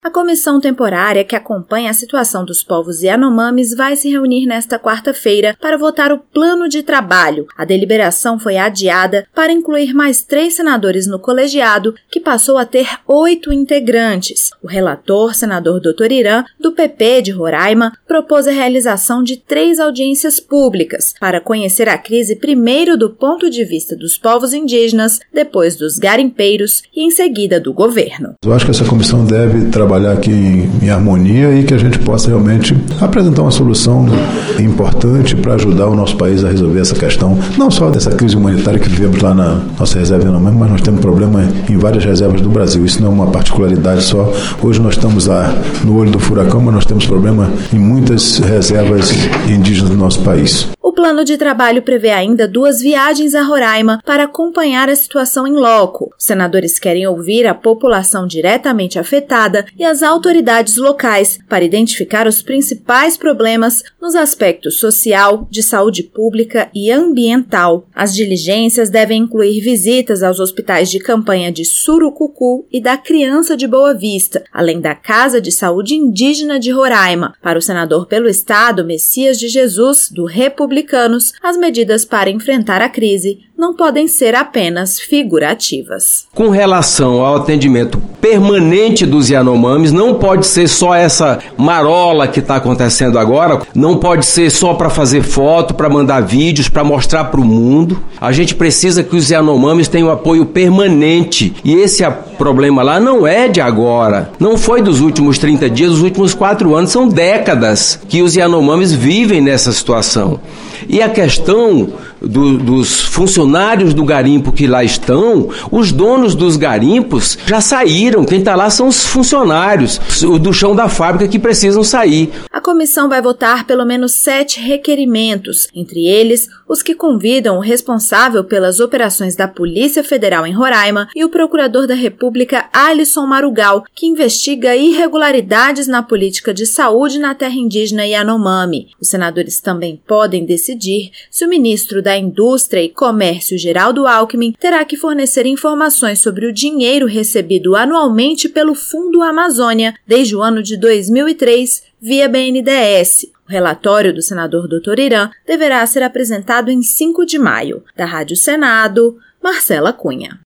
A comissão temporária que acompanha a situação dos povos Yanomamis vai se reunir nesta quarta-feira para votar o plano de trabalho. A deliberação foi adiada para incluir mais 3 senadores no colegiado, que passou a ter 8 integrantes. O relator, senador Dr. Irã, do PP de Roraima, propôs a realização de 3 audiências públicas para conhecer a crise primeiro do ponto de vista dos povos indígenas, depois dos garimpeiros e em seguida do governo. Eu acho que essa comissão deve trabalhar aqui em harmonia e que a gente possa realmente apresentar uma solução importante para ajudar o nosso país a resolver essa questão, não só dessa crise humanitária que vivemos lá na nossa reserva Yanomami, mas nós temos problema em várias reservas do Brasil. Isso não é uma particularidade só. Hoje nós estamos no olho do furacão, mas nós temos problema em muitas reservas indígenas do nosso país. O plano de trabalho prevê ainda 2 viagens a Roraima para acompanhar a situação em loco. Os senadores querem ouvir a população diretamente afetada e as autoridades locais para identificar os principais problemas nos aspectos social, de saúde pública e ambiental. As diligências devem incluir visitas aos hospitais de campanha de Surucucu e da Criança de Boa Vista, além da Casa de Saúde Indígena de Roraima. Para o senador pelo Estado, Messias de Jesus, do Republicanos, as medidas para enfrentar a crise não podem ser apenas figurativas. Com relação ao atendimento permanente dos Yanomamis, não pode ser só essa marola que está acontecendo agora, não pode ser só para fazer foto, para mandar vídeos, para mostrar para o mundo. A gente precisa que os Yanomamis tenham apoio permanente, e esse problema lá não é de agora, não foi dos últimos 30 dias, dos últimos 4 anos, são décadas que os Yanomamis vivem nessa situação. E a questão dos funcionários do garimpo que lá estão, os donos dos garimpos já saíram, quem está lá são os funcionários do chão da fábrica que precisam sair. A comissão vai votar pelo menos 7 requerimentos, entre eles os que convidam o responsável pelas operações da Polícia Federal em Roraima e o procurador da República Alisson Marugal, que investiga irregularidades na política de saúde na terra indígena Yanomami. Os senadores também podem decidir se o ministro da Indústria e Comércio Geraldo Alckmin terá que fornecer informações sobre o dinheiro recebido anualmente pelo Fundo Amazônia desde o ano de 2003 via BNDES. O relatório do senador Dr. Irã deverá ser apresentado em 5 de maio. Da Rádio Senado, Marcela Cunha.